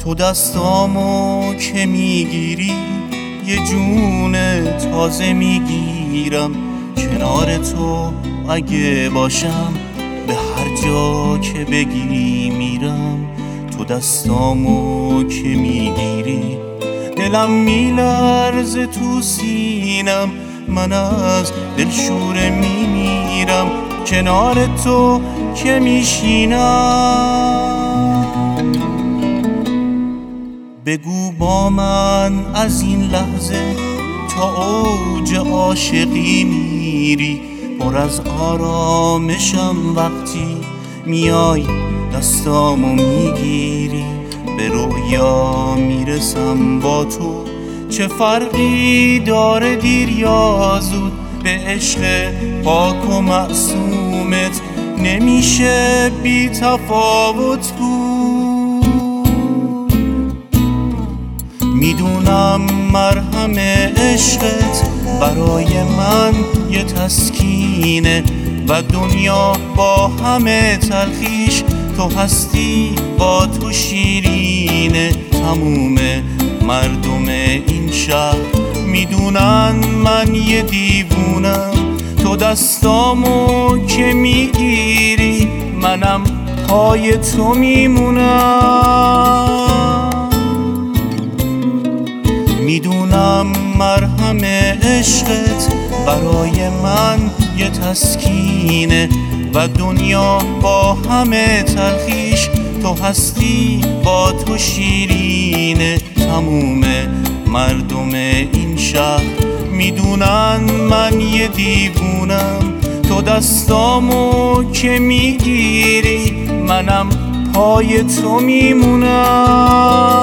تو دستامو که میگیری یه جون تازه میگیرم. کنار تو اگه باشم به هر جا که بگی میرم. تو دستامو که میگیری دلم میلرزه تو سینم. من از دلشوره میمیرم کنار تو که میشینم. بگو با من از این لحظه تا اوج عاشقی میری. پر از آرامشم وقتی میای دستامو میگیری. به رویا میرسم با تو، چه فرقی داره دیر یا زود. به عشق پاک و معصومت نمیشه بی تفاوت بود. میدونم مرهم عشقت برای من یه تسکینه و دنیا با همه تلخیش تو هستی با تو شیرینه. تموم مردم این شهر میدونن من یه دیوونم. تو دستامو که میگیری منم پای تو میمونم. میدونم مرهم عشقت برای من یه تسکینه و دنیا با همه تلخیش تو هستی با تو شیرینه. تموم مردم این شهر میدونن من یه دیوونم. تو دستامو که میگیری منم پای تو میمونم.